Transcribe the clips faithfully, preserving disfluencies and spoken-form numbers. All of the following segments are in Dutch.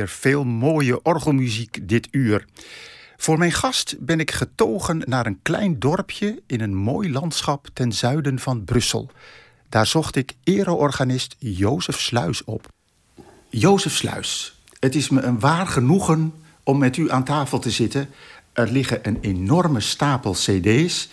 veel mooie orgelmuziek dit uur. Voor mijn gast ben ik getogen naar een klein dorpje in een mooi landschap ten zuiden van Brussel. Daar zocht ik ereorganist Jozef Sluis op. Jozef Sluis, het is me een waar genoegen om met u aan tafel te zitten. Er liggen een enorme stapel cd's.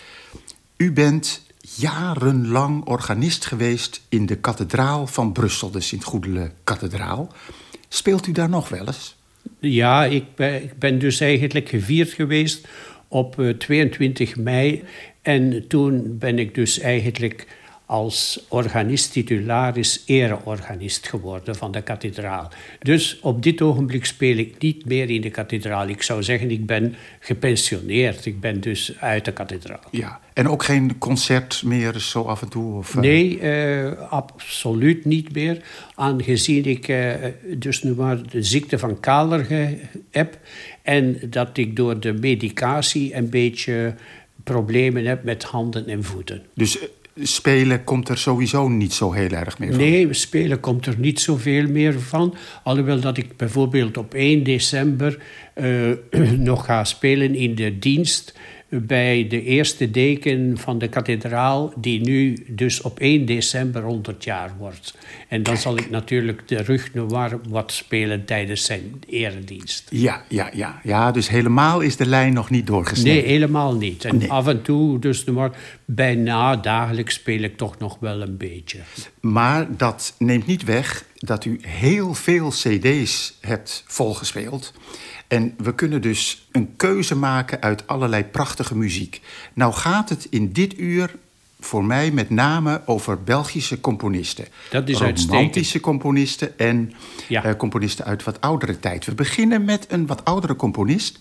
U bent jarenlang organist geweest in de kathedraal van Brussel, de Sint-Goedele-kathedraal. Speelt u daar nog wel eens? Ja, ik ben, ik ben dus eigenlijk gevierd geweest op uh, tweeëntwintig mei. En toen ben ik dus eigenlijk als organist titularis ereorganist geworden van de kathedraal. Dus op dit ogenblik speel ik niet meer in de kathedraal. Ik zou zeggen, ik ben gepensioneerd. Ik ben dus uit de kathedraal. Ja, en ook geen concert meer zo af en toe? Of, uh... Nee, uh, absoluut niet meer. Aangezien ik uh, dus nu maar de ziekte van Kaler heb en dat ik door de medicatie een beetje problemen heb met handen en voeten. Dus spelen komt er sowieso niet zo heel erg meer van? Nee, spelen komt er niet zoveel meer van. Alhoewel dat ik bijvoorbeeld op één december uh, nog ga spelen in de dienst bij de eerste deken van de kathedraal, die nu dus op één december honderd jaar wordt. En dan zal ik natuurlijk de Rug Noir wat spelen tijdens zijn eredienst. Ja, ja, ja, ja, dus helemaal is de lijn nog niet doorgesneden? Nee, helemaal niet. En nee. af en toe, dus maar bijna dagelijks speel ik toch nog wel een beetje. Maar dat neemt niet weg dat u heel veel cd's hebt volgespeeld. En we kunnen dus een keuze maken uit allerlei prachtige muziek. Nou gaat het in dit uur voor mij met name over Belgische componisten. Dat is romantische uitstekend. componisten en ja. uh, componisten uit wat oudere tijd. We beginnen met een wat oudere componist.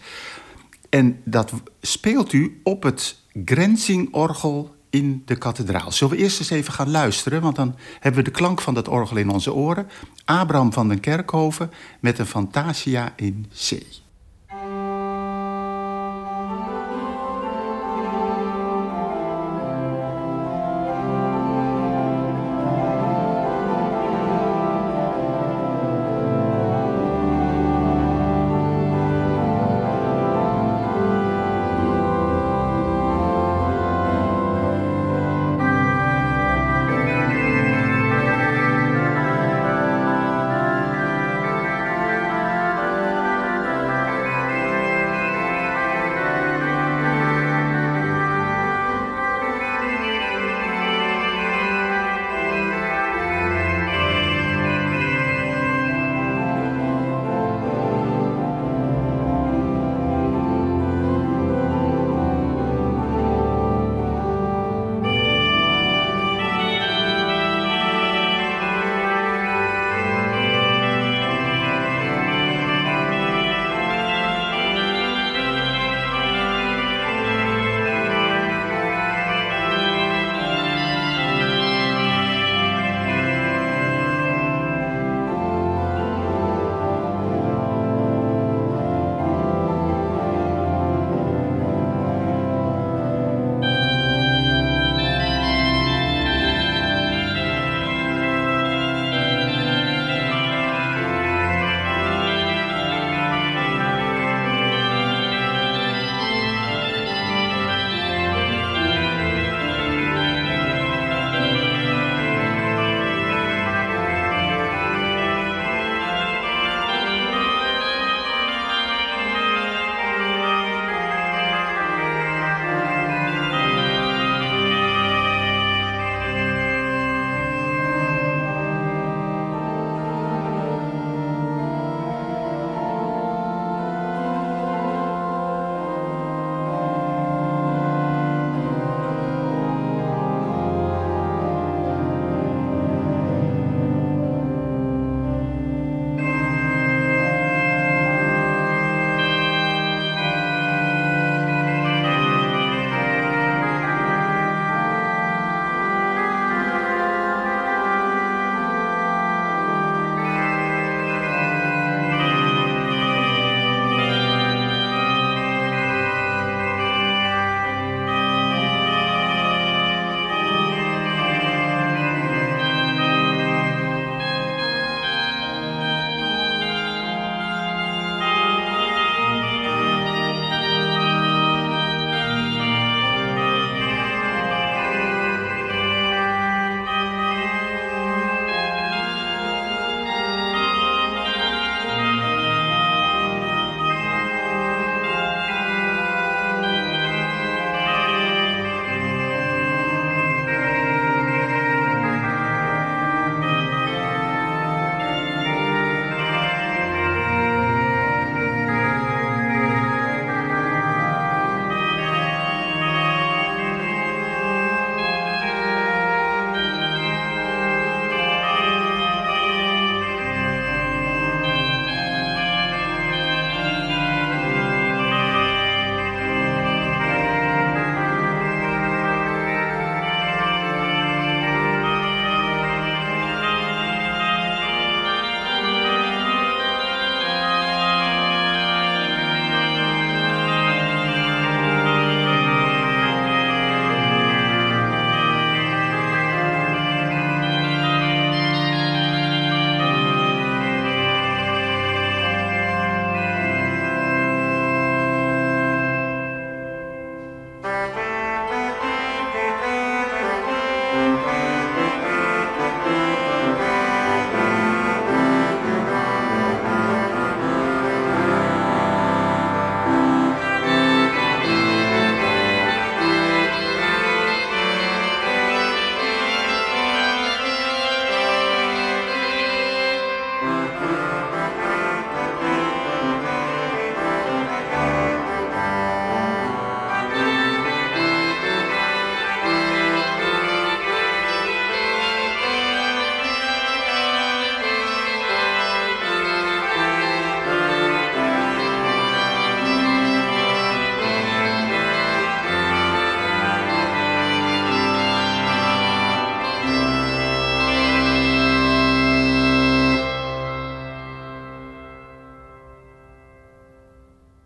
En dat speelt u op het Grenzing-orgel in de kathedraal. Zullen we eerst eens even gaan luisteren? Want dan hebben we de klank van dat orgel in onze oren. Abraham van den Kerkhoven met een Fantasia in C.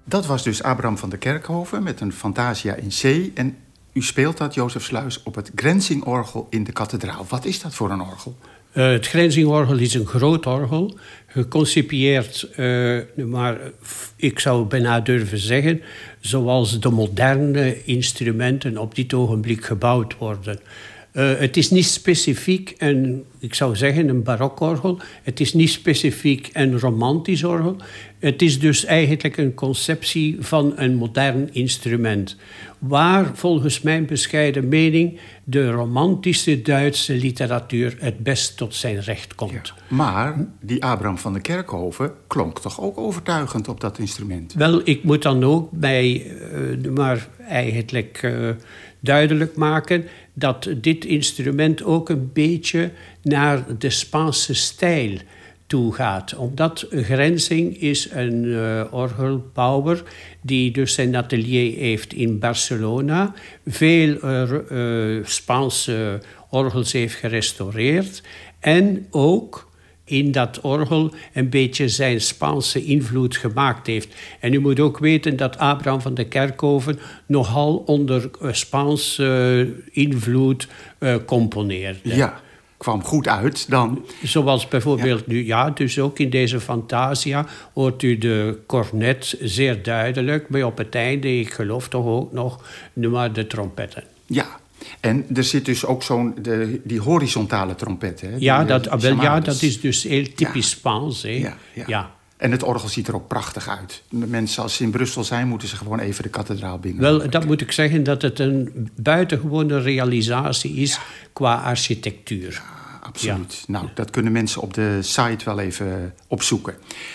Dat was dus Abraham van der Kerkhoven met een Fantasia in C. En u speelt dat, Jozef Sluis, op het Grenzingorgel in de kathedraal. Wat is dat voor een orgel? Uh, het Grenzingorgel is een groot orgel, geconcipieerd, uh, maar ik zou bijna durven zeggen, zoals de moderne instrumenten op dit ogenblik gebouwd worden. Uh, het is niet specifiek een, ik zou zeggen, een barokorgel. Het is niet specifiek een romantisch orgel. Het is dus eigenlijk een conceptie van een modern instrument. Waar, volgens mijn bescheiden mening, de romantische Duitse literatuur het best tot zijn recht komt. Ja, maar die Abraham van der Kerkhoven klonk toch ook overtuigend op dat instrument? Wel, ik moet dan ook bij, uh, maar eigenlijk uh, duidelijk maken dat dit instrument ook een beetje naar de Spaanse stijl toe gaat. Omdat Grenzing is een uh, orgelbouwer die dus zijn atelier heeft in Barcelona. Veel uh, uh, Spaanse orgels heeft gerestaureerd. En ook in dat orgel een beetje zijn Spaanse invloed gemaakt heeft. En u moet ook weten dat Abraham van der Kerkhoven nogal onder uh, Spaanse uh, invloed uh, componeerde. Ja, kwam goed uit dan. Zoals bijvoorbeeld ja. nu, ja, dus ook in deze Fantasia hoort u de cornet zeer duidelijk, maar op het einde, ik geloof toch ook nog, maar de trompetten. Ja. En er zit dus ook zo'n de, die horizontale trompet. Hè? Die, ja, dat, die wel, ja, dat is dus heel typisch ja. Spaans. Hè? Ja, ja. ja. En het orgel ziet er ook prachtig uit. De mensen, als ze in Brussel zijn, moeten ze gewoon even de kathedraal binnen. Wel, dat moet ik zeggen dat het een buitengewone realisatie is ja. qua architectuur. Ja, absoluut. Ja. Nou, dat kunnen mensen op de site wel even opzoeken.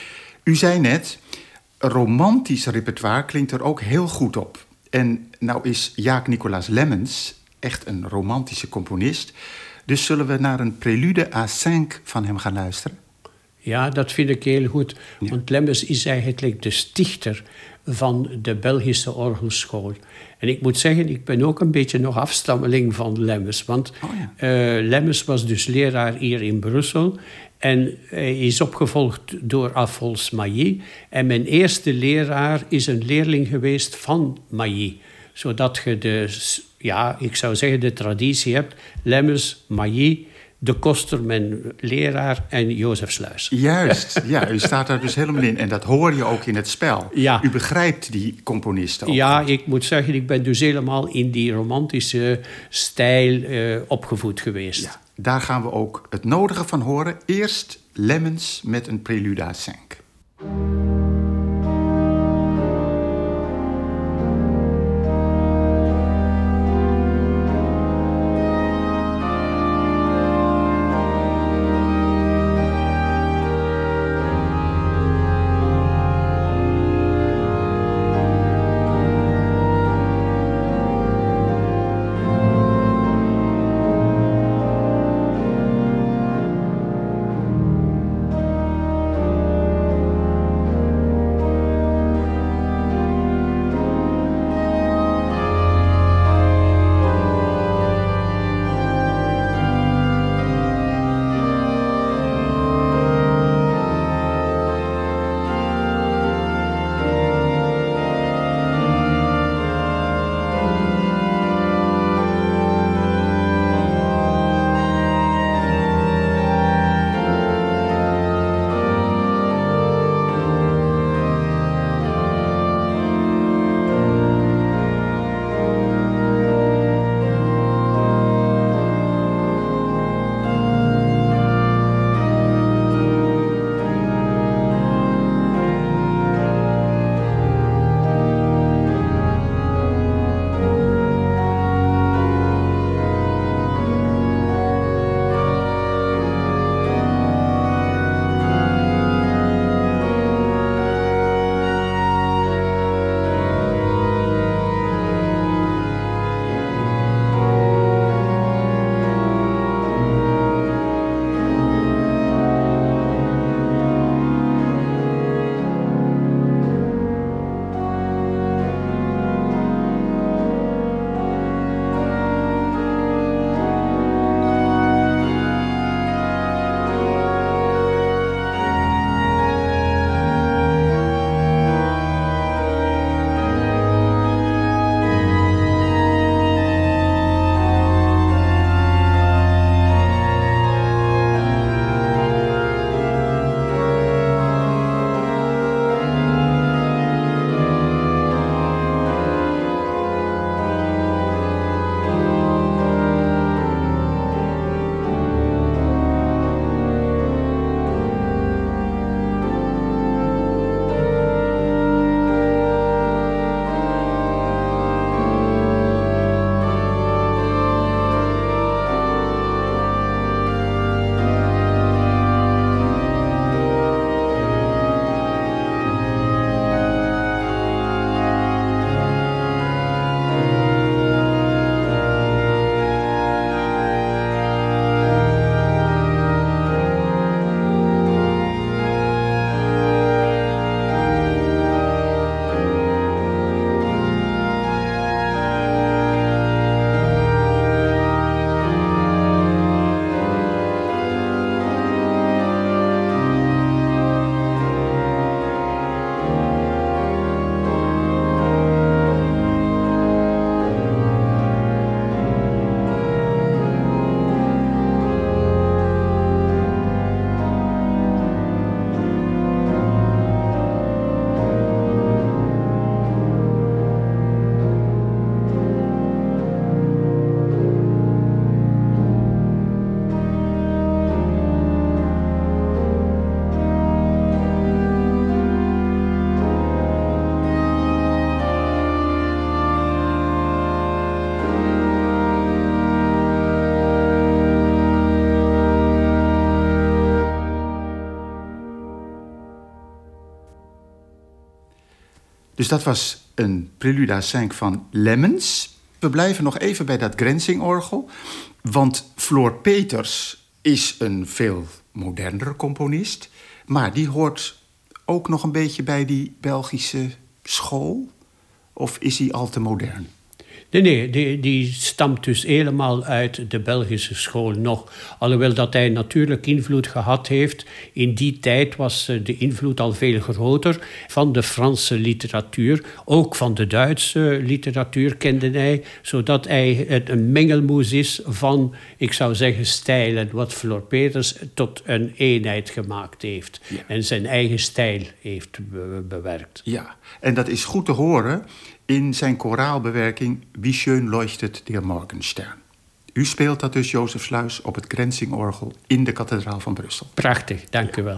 U zei net, romantisch repertoire klinkt er ook heel goed op. En nou is Jaak Nicolaas Lemmens echt een romantische componist. Dus zullen we naar een prelude à cinq van hem gaan luisteren? Ja, dat vind ik heel goed. Ja. Want Lemmens is eigenlijk de stichter van de Belgische orgelschool. En ik moet zeggen, ik ben ook een beetje nog afstammeling van Lemmens. Want oh ja. uh, Lemmens was dus leraar hier in Brussel. En hij is opgevolgd door Alphonse Mailly. En mijn eerste leraar is een leerling geweest van Mailly. Zodat je de, ja, ik zou zeggen, de traditie hebt. Lemmens, Mailly, De Koster, mijn leraar, en Jozef Sluis. Juist, ja, u staat daar dus helemaal in. En dat hoor je ook in het spel. Ja. U begrijpt die componisten ook. Ja, ik moet zeggen, ik ben dus helemaal in die romantische stijl uh, opgevoed geweest. Ja, daar gaan we ook het nodige van horen. Eerst Lemmens met een prelude à cinq. Dus dat was een Prélude à cinq van Lemmens. We blijven nog even bij dat Grenzing-orgel. Want Floor Peeters is een veel modernere componist. Maar die hoort ook nog een beetje bij die Belgische school? Of is hij al te modern? Nee, nee, die, die stamt dus helemaal uit de Belgische school nog. Alhoewel dat hij natuurlijk invloed gehad heeft. In die tijd was de invloed al veel groter van de Franse literatuur. Ook van de Duitse literatuur kende hij. Zodat hij een mengelmoes is van, ik zou zeggen, stijlen. Wat Floor Peeters tot een eenheid gemaakt heeft. Ja. En zijn eigen stijl heeft bewerkt. Ja, en dat is goed te horen in zijn koraalbewerking Wie schön leuchtet der Morgenstern. U speelt dat dus, Jozef Sluis, op het Grenzing-orgel in de kathedraal van Brussel. Prachtig, dank u wel.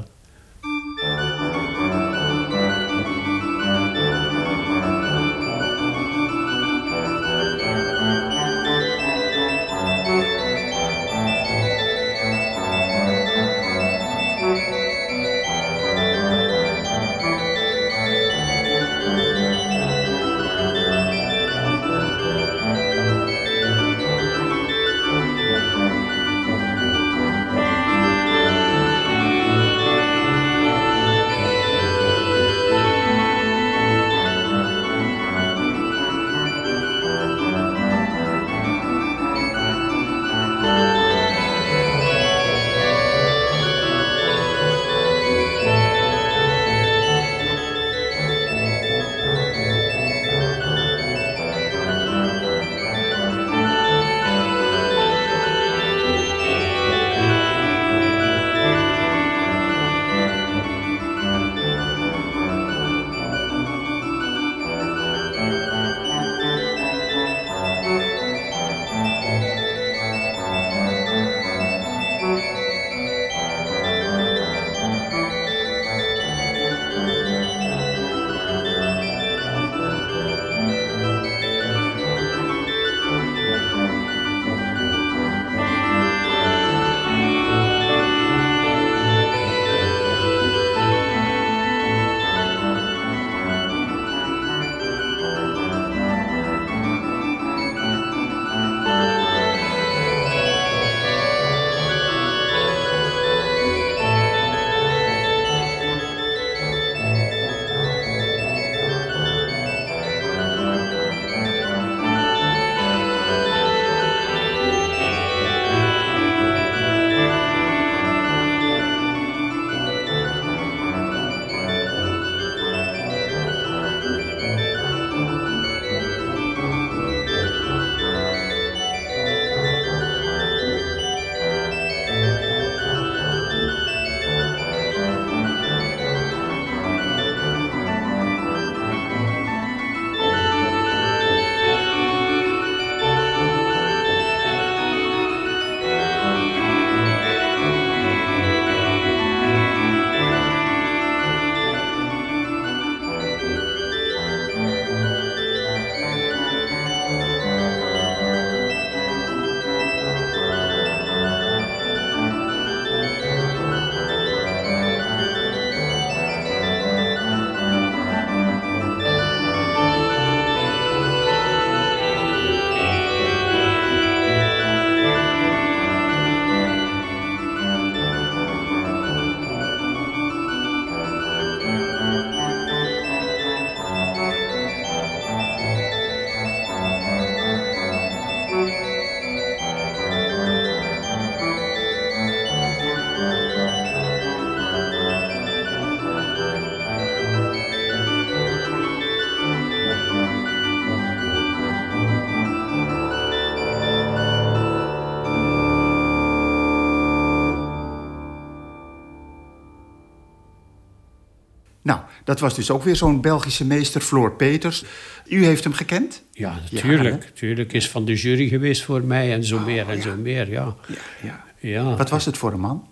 Nou, dat was dus ook weer zo'n Belgische meester, Floor Peeters. U heeft hem gekend? Ja, natuurlijk. Ja, natuurlijk is van de jury geweest voor mij en zo oh, meer en ja. zo meer, ja. Ja, ja. ja. Wat was het voor een man?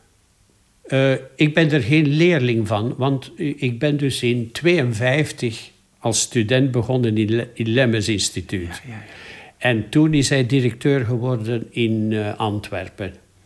Uh, ik ben er geen leerling van, want ik ben dus in tweeënvijftig als student begonnen in het Le- Lemmens Instituut. Ja, ja, ja. En toen is hij directeur geworden in uh, Antwerpen.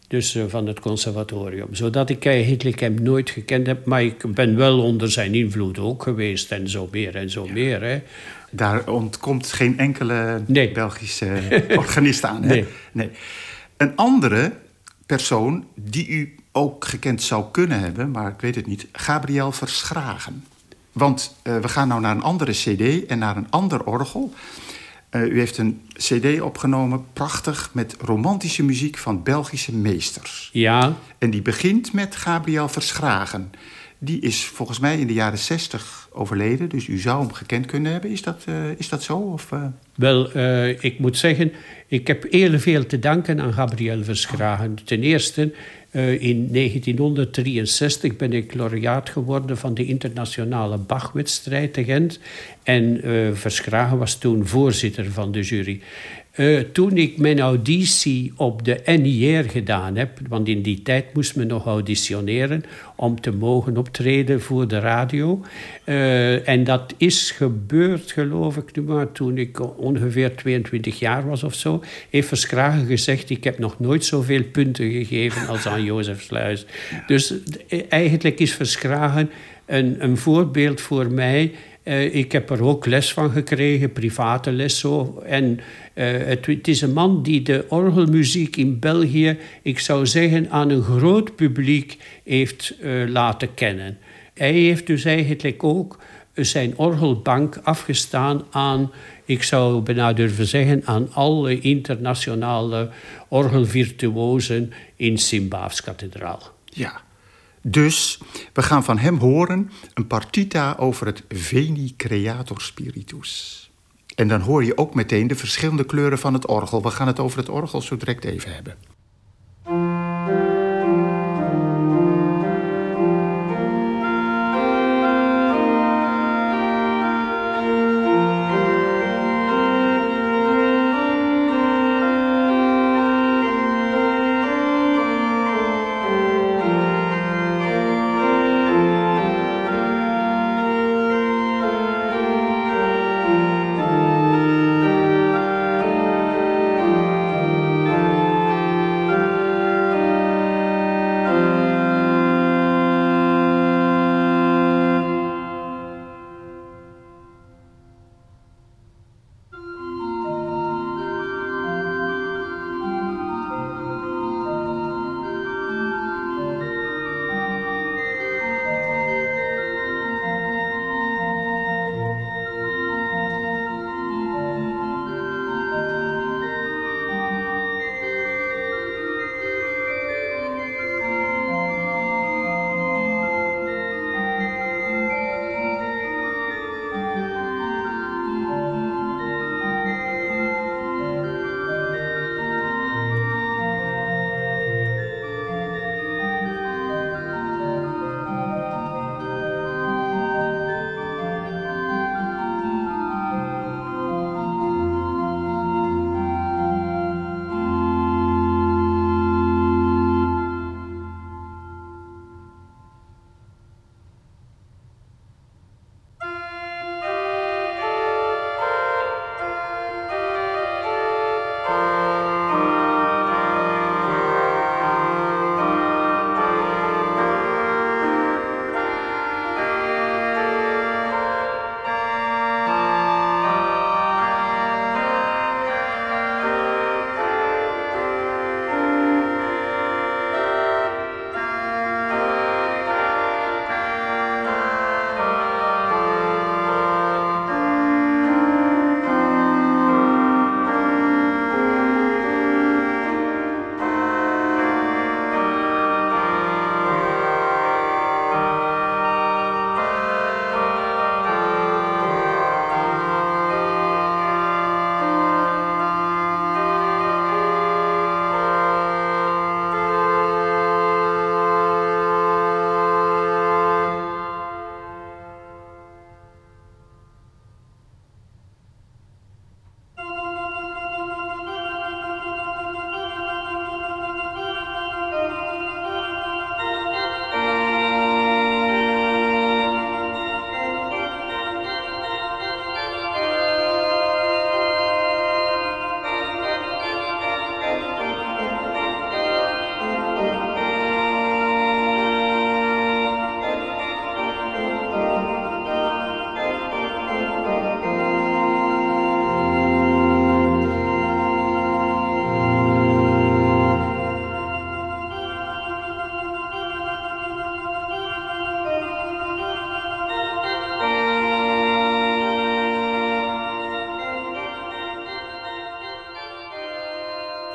Dus uh, van het conservatorium. Zodat ik eigenlijk hem nooit gekend heb. Maar ik ben wel onder zijn invloed ook geweest. En zo meer en zo ja. meer. Hè. Daar ontkomt geen enkele nee. Belgische organist aan. Hè? Nee. nee. Een andere persoon die u ook gekend zou kunnen hebben, maar ik weet het niet, Gabriel Verschragen. Want uh, we gaan nou naar een andere cd en naar een ander orgel. Uh, u heeft een cd opgenomen, prachtig, met romantische muziek van Belgische meesters. Ja. En die begint met Gabriel Verschragen. Die is volgens mij in de jaren zestig overleden, dus u zou hem gekend kunnen hebben. Is dat, uh, is dat zo? Of, uh... Wel, uh, ik moet zeggen, ik heb heel veel te danken aan Gabriel Verschragen. Oh. Ten eerste, uh, in negentien drieënzestig ben ik laureaat geworden van de internationale Bach-wedstrijd te Gent. En uh, Verschragen was toen voorzitter van de jury. Uh, toen ik mijn auditie op de N I R gedaan heb, want in die tijd moest men nog auditioneren om te mogen optreden voor de radio. Uh, en dat is gebeurd, geloof ik nu maar, toen ik ongeveer tweeëntwintig jaar was of zo. Heeft Verschragen gezegd, ik heb nog nooit zoveel punten gegeven als aan Jozef Sluis. Dus eigenlijk is Verschragen een, een voorbeeld voor mij. Uh, ik heb er ook les van gekregen, private les zo. En uh, het, het is een man die de orgelmuziek in België, ik zou zeggen, aan een groot publiek heeft uh, laten kennen. Hij heeft dus eigenlijk ook zijn orgelbank afgestaan aan, ik zou bijna durven zeggen, aan alle internationale orgelvirtuosen in Sint-Baafskathedraal. Ja. Dus we gaan van hem horen een partita over het Veni Creator Spiritus. En dan hoor je ook meteen de verschillende kleuren van het orgel. We gaan het over het orgel zo direct even hebben.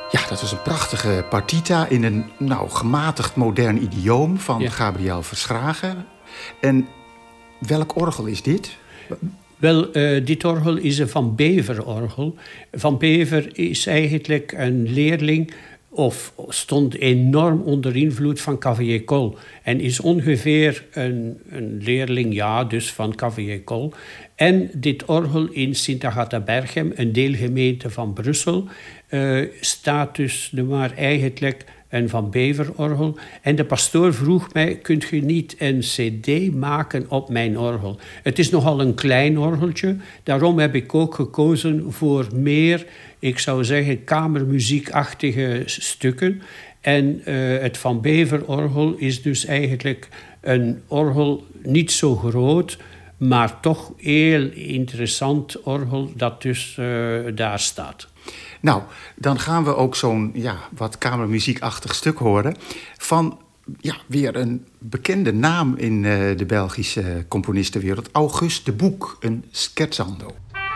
Ja, dat was een prachtige partita in een nou, gematigd modern idioom van ja. Gabriel Verschragen. En welk orgel is dit? Wel, uh, dit orgel is een Van Bever-orgel. Van Bever is eigenlijk een leerling, of stond enorm onder invloed van Cavaillé-Coll. En is ongeveer een, een leerling, ja, dus van Cavaillé-Coll. En dit orgel in Sint-Agatha-Berchem, een deelgemeente van Brussel, uh, staat dus maar eigenlijk een Van Bever-orgel. En de pastoor vroeg mij, kunt je niet een cd maken op mijn orgel? Het is nogal een klein orgeltje. Daarom heb ik ook gekozen voor meer, ik zou zeggen, kamermuziekachtige stukken. En uh, het Van Bever-orgel is dus eigenlijk een orgel niet zo groot, maar toch heel interessant orgel dat dus uh, daar staat. Nou, dan gaan we ook zo'n ja, wat kamermuziekachtig stuk horen van ja, weer een bekende naam in uh, de Belgische componistenwereld. Auguste de Boek, een scherzando.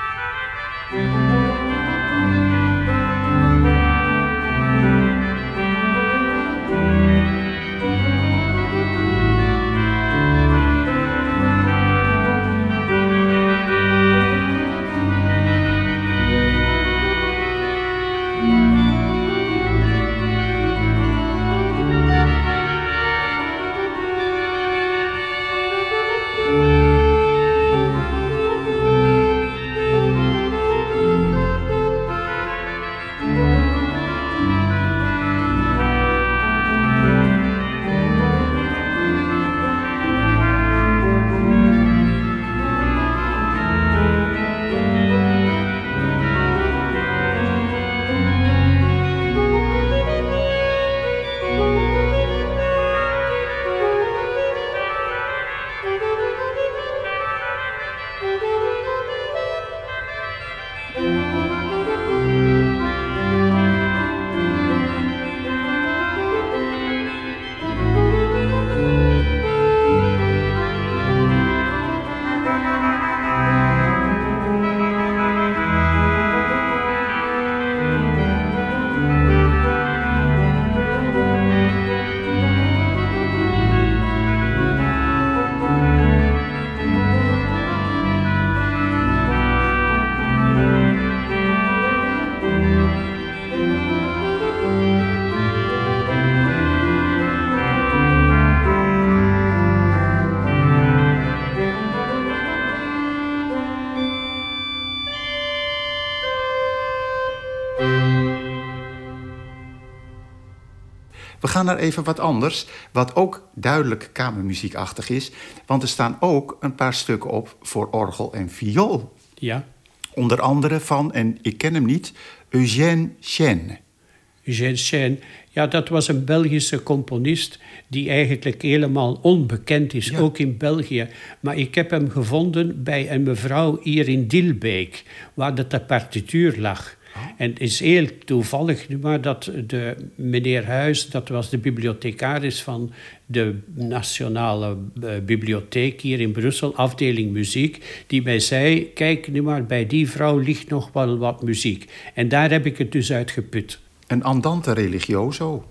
We gaan naar even wat anders, wat ook duidelijk kamermuziekachtig is. Want er staan ook een paar stukken op voor orgel en viool. Ja. Onder andere van, en ik ken hem niet, Eugène Chêne. Eugène Chêne, ja, dat was een Belgische componist die eigenlijk helemaal onbekend is, ja. Ook in België. Maar ik heb hem gevonden bij een mevrouw hier in Dilbeek, waar de partituur lag. Oh. En het is heel toevallig maar dat de meneer Huis, dat was de bibliothecaris van de Nationale uh, Bibliotheek hier in Brussel, afdeling muziek, die mij zei, kijk nu maar, bij die vrouw ligt nog wel wat muziek. En daar heb ik het dus uit geput. Een andante religioso.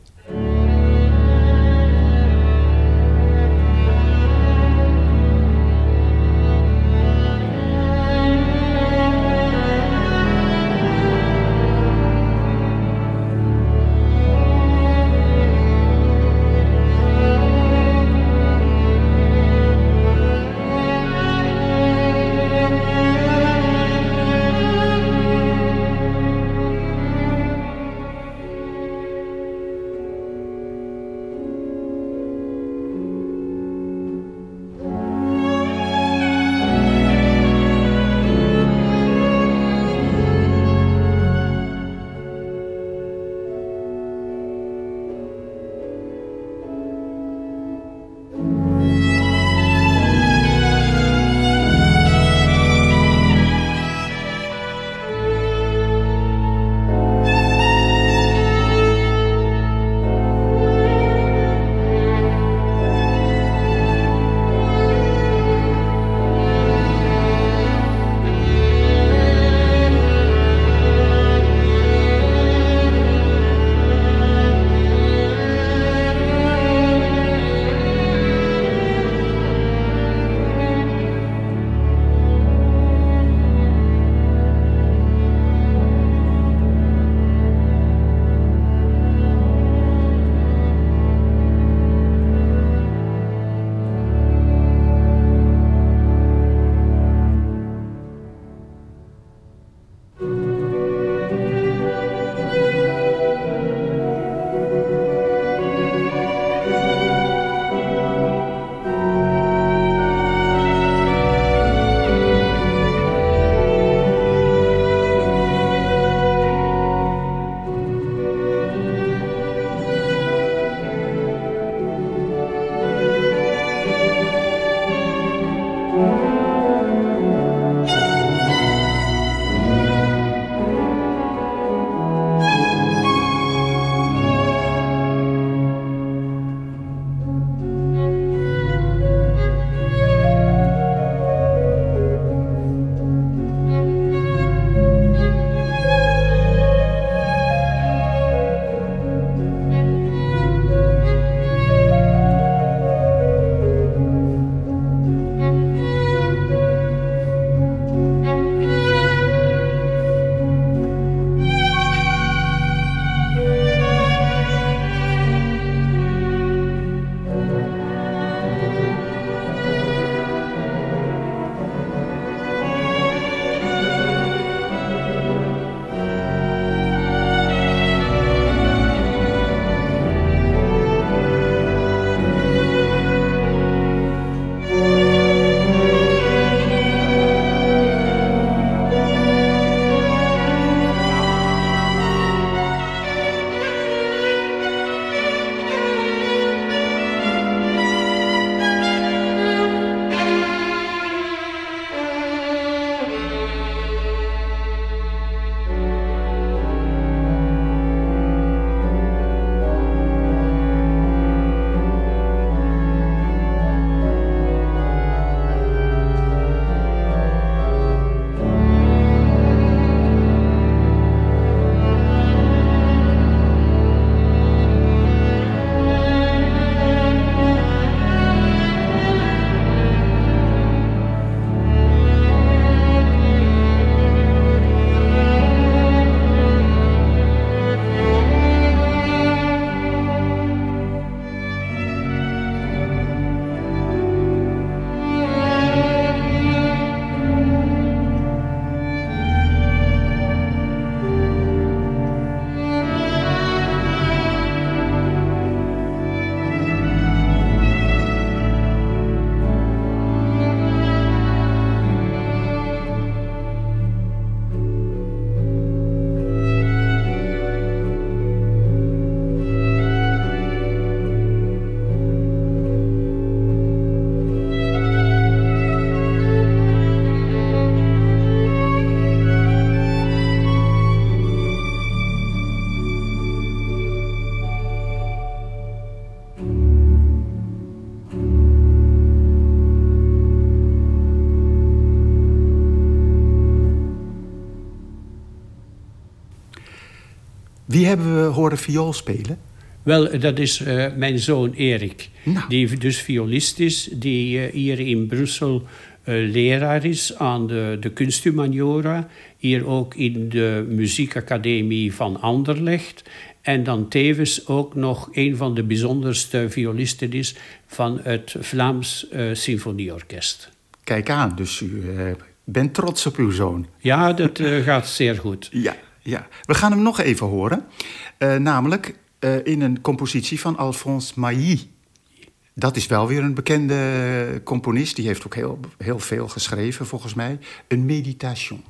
Wie hebben we horen viool spelen? Wel, dat is uh, mijn zoon Erik. Nou. Die dus violist is. Die uh, hier in Brussel uh, leraar is aan de, de kunsthumaniora. Hier ook in de muziekacademie van Anderlecht. En dan tevens ook nog een van de bijzonderste violisten is van het Vlaams uh, Symfonieorkest. Kijk aan, dus u uh, bent trots op uw zoon. Ja, dat uh, gaat zeer goed. Ja, ja, we gaan hem nog even horen. Uh, namelijk uh, in een compositie van Alphonse Mailly. Dat is wel weer een bekende componist. Die heeft ook heel, heel veel geschreven, volgens mij. Een meditation.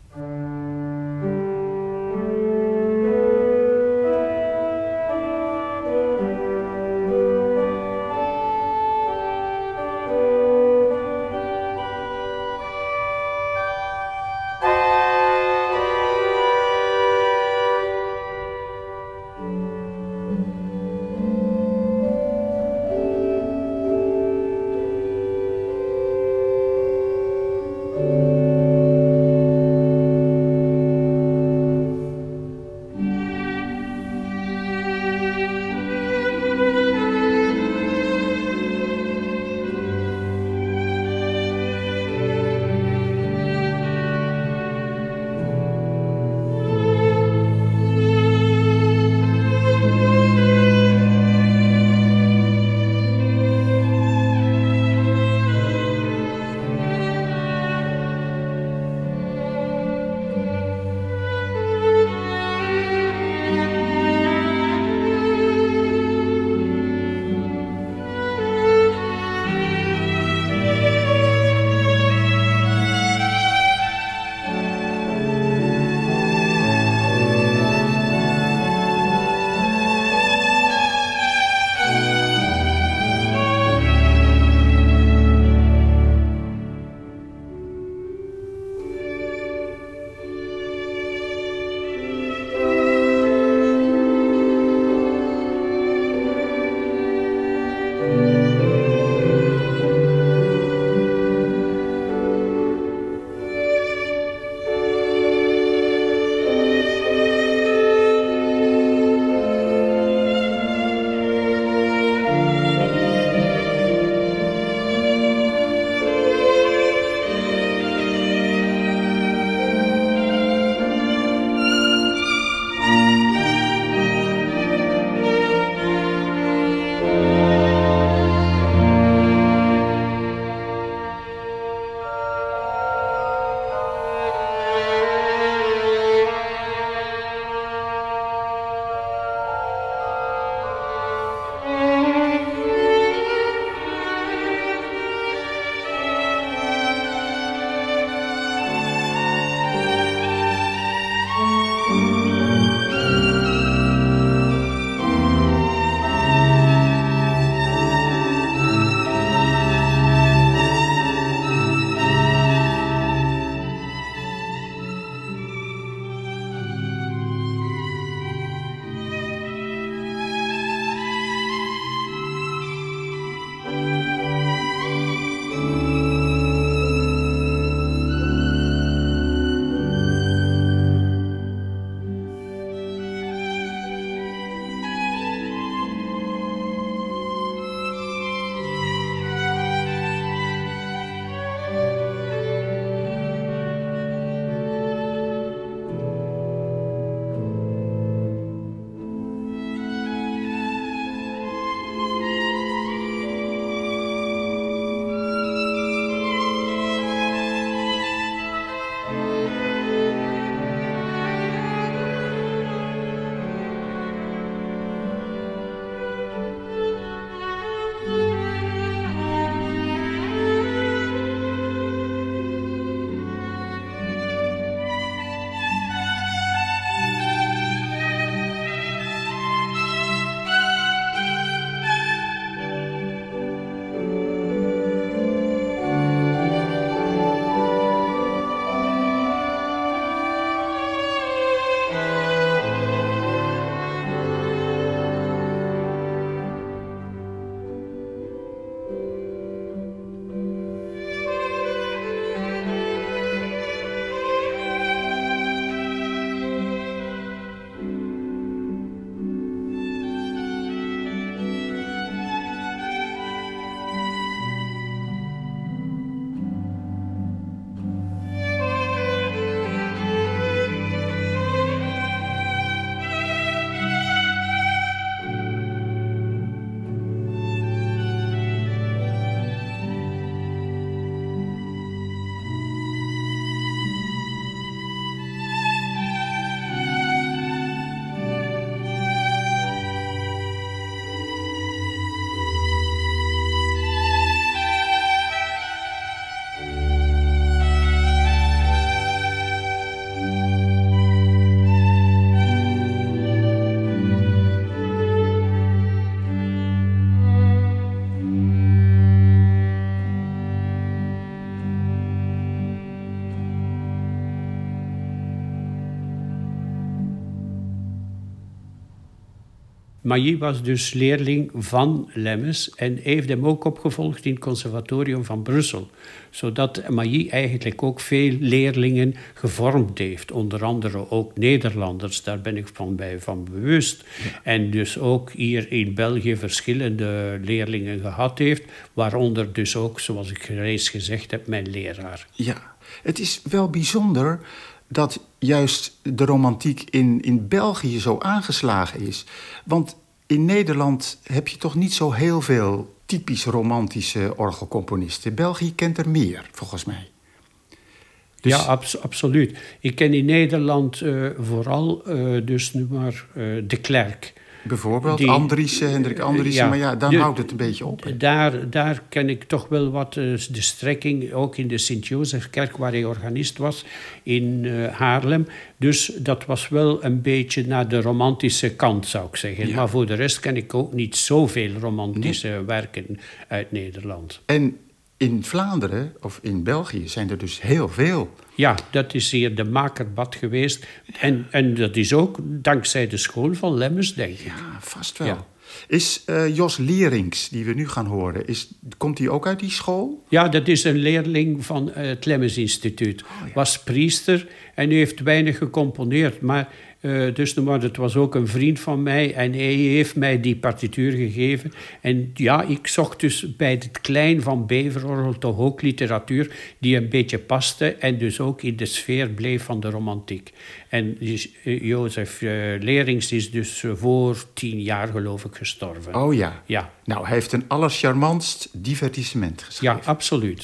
Mailly was dus leerling van Lemmens en heeft hem ook opgevolgd in het conservatorium van Brussel. Zodat Mailly eigenlijk ook veel leerlingen gevormd heeft. Onder andere ook Nederlanders, daar ben ik van, bij, van bewust. Ja. En dus ook hier in België verschillende leerlingen gehad heeft. Waaronder dus ook, zoals ik reeds gezegd heb, mijn leraar. Ja, het is wel bijzonder dat juist de romantiek in, in België zo aangeslagen is. Want in Nederland heb je toch niet zo heel veel typisch romantische orgelcomponisten. België kent er meer, volgens mij. Dus... Ja, abs- absoluut. Ik ken in Nederland uh, vooral uh, dus nu maar uh, de Klerk. Bijvoorbeeld die, Andriessen, Hendrik Andriessen, ja, maar ja, dan de, houdt het een beetje op. Hè? Daar, daar ken ik toch wel wat uh, de strekking, ook in de Sint-Jozefkerk, waar hij organist was, in uh, Haarlem. Dus dat was wel een beetje naar de romantische kant, zou ik zeggen. Ja. Maar voor de rest ken ik ook niet zoveel romantische nee. werken uit Nederland. En in Vlaanderen, of in België, zijn er dus heel veel. Ja, dat is hier de makerbad geweest. En, en dat is ook dankzij de school van Lemmens, denk ik. Ja, vast wel. Ja. Is uh, Jos Lierings, die we nu gaan horen, is, komt hij ook uit die school? Ja, dat is een leerling van uh, het Lemmens Instituut. Oh, ja. Was priester en u heeft weinig gecomponeerd, maar... Uh, dus maar het was ook een vriend van mij en hij heeft mij die partituur gegeven. En ja, ik zocht dus bij het klein van Beverorgel toch ook literatuur die een beetje paste en dus ook in de sfeer bleef van de romantiek. En dus, uh, Jozef uh, Lierings is dus uh, voor tien jaar geloof ik gestorven. Oh ja. Ja. Nou, hij heeft een allercharmantst divertissement geschreven. Ja, absoluut.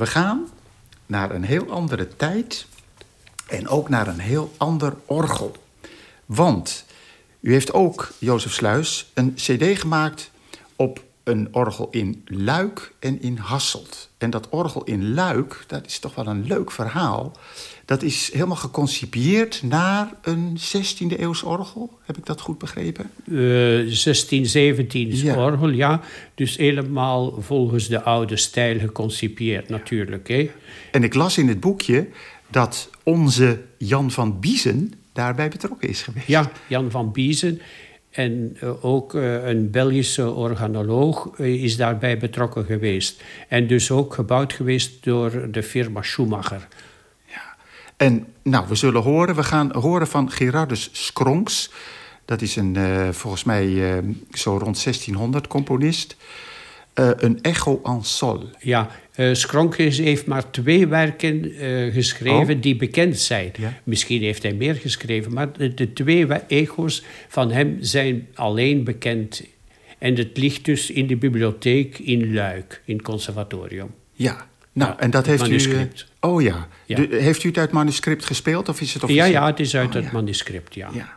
gaan naar een heel andere tijd en ook naar een heel ander orgel. Want u heeft ook, Jozef Sluis, een cd gemaakt op een orgel in Luik en in Hasselt. En dat orgel in Luik, dat is toch wel een leuk verhaal. Dat is helemaal geconcipieerd naar een zestiende eeuws orgel. Heb ik dat goed begrepen? Uh, zestien, zeventiende Ja. orgel, ja. Dus helemaal volgens de oude stijl geconcipieerd natuurlijk. Hè? En ik las in het boekje dat onze Jan van Biezen daarbij betrokken is geweest. Ja, Jan van Biezen. En uh, ook uh, een Belgische organoloog uh, is daarbij betrokken geweest. En dus ook gebouwd geweest door de firma Schumacher. Ja. En nou, we zullen horen, we gaan horen van Gerardus Skronks. Dat is een, uh, volgens mij uh, zo rond zestienhonderd componist. Uh, een echo en sol. Ja, uh, Skronkes heeft maar twee werken uh, geschreven oh. die bekend zijn. Ja. Misschien heeft hij meer geschreven, maar de, de twee echo's van hem zijn alleen bekend. En het ligt dus in de bibliotheek in Luik, in het conservatorium. Ja, nou, Ja, en dat het heeft manuscript. u... Uh, oh ja. Ja. De, heeft u het uit manuscript gespeeld of is het Ja, officieel? ja, het is uit oh, het ja. manuscript, ja. Ja.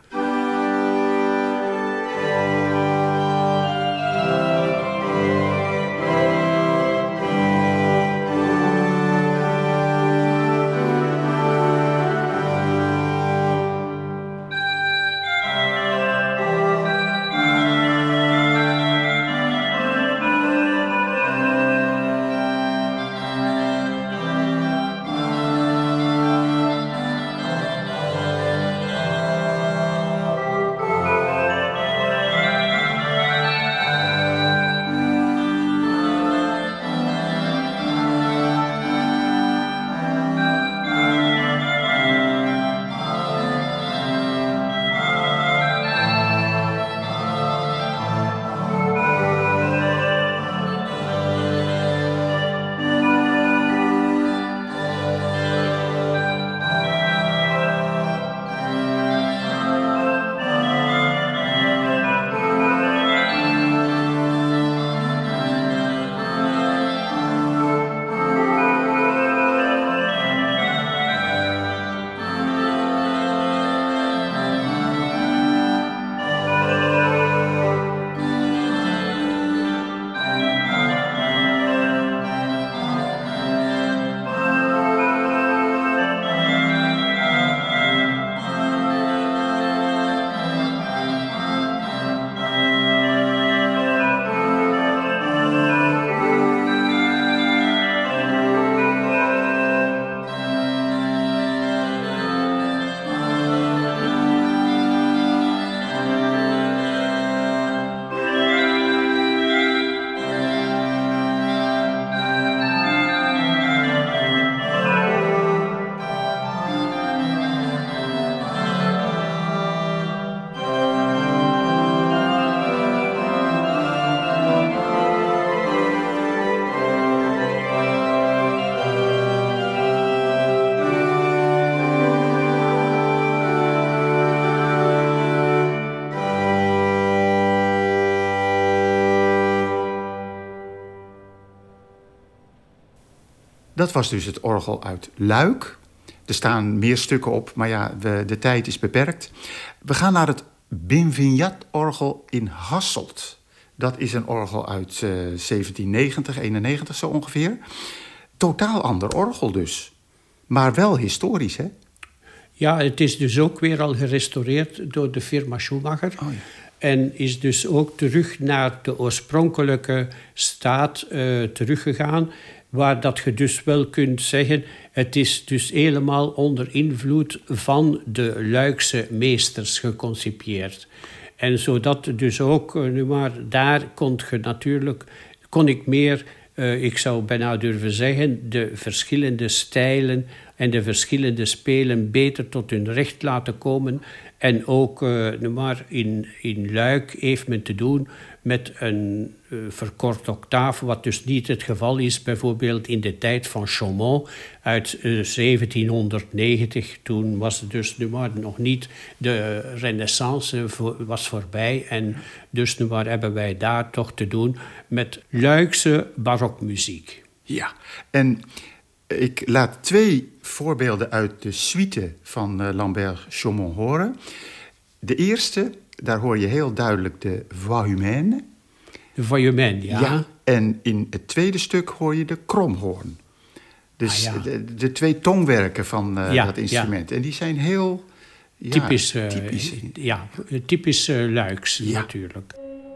Dat was dus het orgel uit Luik. Er staan meer stukken op, maar ja, de, de tijd is beperkt. We gaan naar het Binvignat-orgel in Hasselt. Dat is een orgel uit uh, zeventien negentig, eenennegentig zo ongeveer. Totaal ander orgel dus. Maar wel historisch, hè? Ja, het is dus ook weer al gerestaureerd door de firma Schumacher. Oh ja. En is dus ook terug naar de oorspronkelijke staat uh, teruggegaan. Waar dat je dus wel kunt zeggen, het is dus helemaal onder invloed van de Luikse meesters geconcipieerd. En zodat dus ook, nu maar daar kon je natuurlijk, kon ik meer, uh, ik zou bijna durven zeggen, de verschillende stijlen en de verschillende spelen beter tot hun recht laten komen. En ook, uh, nu maar, in, in Luik heeft men te doen met een uh, verkort octaaf, wat dus niet het geval is bijvoorbeeld in de tijd van Chaumont uit uh, zeventienhonderdnegentig. Toen was het dus nu maar nog niet, de renaissance voor, was voorbij. En dus nu maar hebben wij daar toch te doen met Luikse barokmuziek. Ja, en Ik laat twee voorbeelden uit de suite van uh, Lambert-Chaumont horen. De eerste, daar hoor je heel duidelijk de voix humaine. De voix humaine, ja. ja. En in het tweede stuk hoor je de kromhoorn. Dus ah, ja. de, de twee tongwerken van uh, ja, dat instrument. Ja. En die zijn heel... Ja, typisch, uh, typisch. Ja, typisch uh, Luiks ja. natuurlijk.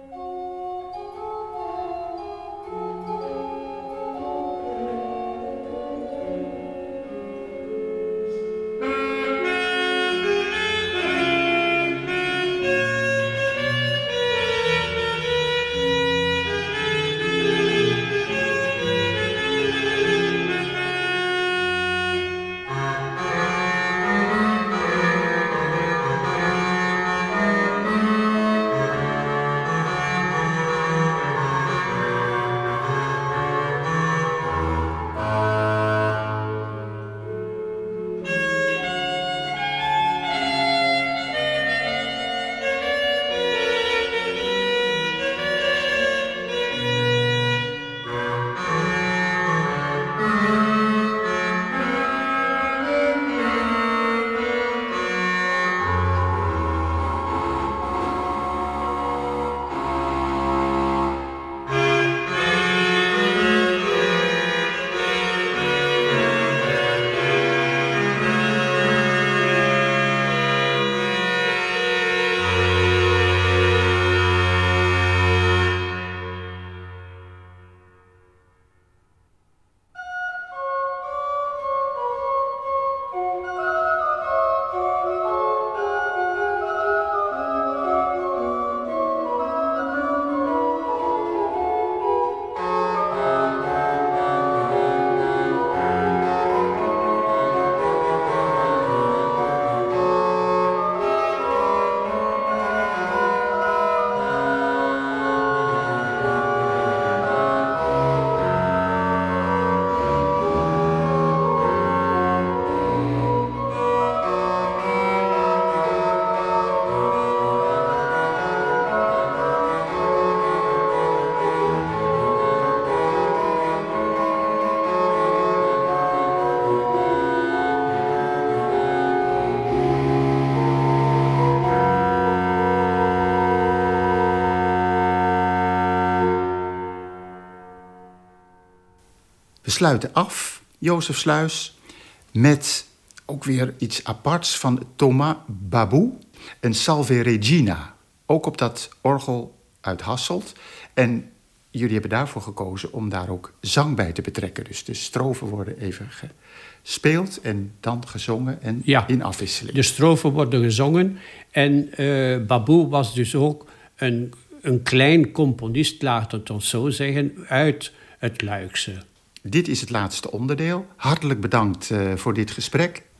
We sluiten af, Jozef Sluis, met ook weer iets aparts van Thomas Babou, een Salve Regina. Ook op dat orgel uit Hasselt. En jullie hebben daarvoor gekozen om daar ook zang bij te betrekken. Dus de strofen worden even gespeeld en dan gezongen en ja, in afwisseling. De strofen worden gezongen. En uh, Babou was dus ook een, een klein componist, laat het ons zo zeggen, uit het Luikse. Dit is het laatste onderdeel. Hartelijk bedankt uh, voor dit gesprek.